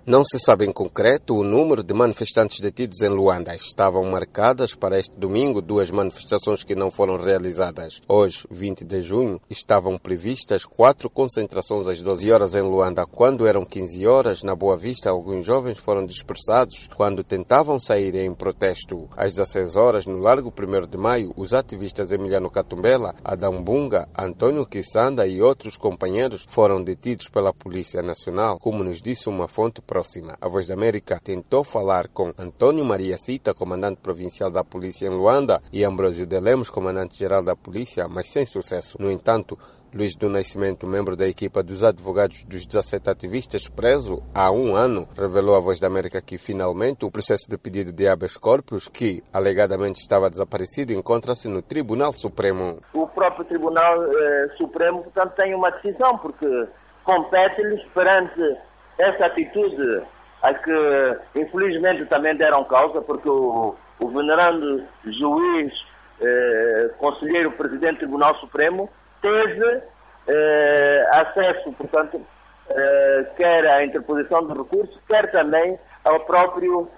Não se sabe em concreto o número de manifestantes detidos em Luanda. Estavam marcadas para este domingo 2 manifestações que não foram realizadas. Hoje, 20 de junho, estavam previstas 4 concentrações às 12 horas em Luanda. Quando eram 15 horas, na Boa Vista, alguns jovens foram dispersados quando tentavam sair em protesto. Às 16 horas, no Largo 1º de Maio, os ativistas Emiliano Katumbela, Adão Bunga, Antônio Kisanda e outros companheiros foram detidos pela Polícia Nacional, como nos disse uma fonte próxima. A Voz da América tentou falar com Antônio Maria Cita, comandante provincial da polícia em Luanda, e Ambrósio de Lemos, comandante-geral da polícia, mas sem sucesso. No entanto, Luís do Nascimento, membro da equipa dos advogados dos 17 ativistas preso há 1 ano, revelou à Voz da América que finalmente o processo de pedido de habeas corpus, que alegadamente estava desaparecido, encontra-se no Tribunal Supremo. O próprio Tribunal Supremo, portanto, tem uma decisão, porque compete-lhes perante essa atitude a que, infelizmente, também deram causa, porque o venerando juiz, conselheiro, presidente do Tribunal Supremo, teve acesso, portanto, quer à interposição do recurso, quer também ao própria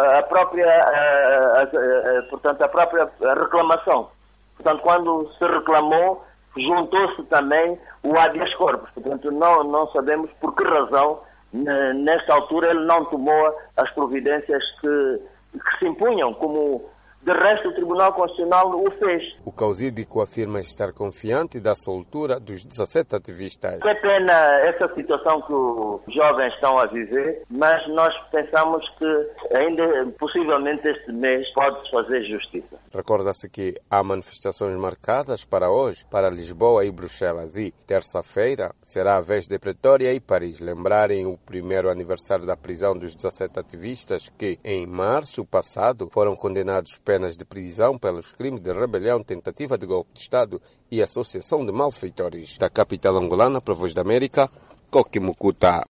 reclamação. Portanto, quando se reclamou, juntou-se também o habeas corpus. Portanto, não sabemos por que razão, nesta altura, ele não tomou as providências que se impunham, como de resto o Tribunal Constitucional o fez. O causídico afirma estar confiante da soltura dos 17 ativistas. É pena essa situação que os jovens estão a viver, mas nós pensamos que ainda, possivelmente, este mês pode-se fazer justiça. Recorda-se que há manifestações marcadas para hoje, para Lisboa e Bruxelas, e terça-feira será a vez de Pretória e Paris lembrarem o 1º aniversário da prisão dos 17 ativistas que, em março passado, foram condenados penas de prisão pelos crimes de rebelião, tentativa de golpe de Estado e associação de malfeitores. Da capital angolana, para a Voz da América, Coque Mucuta.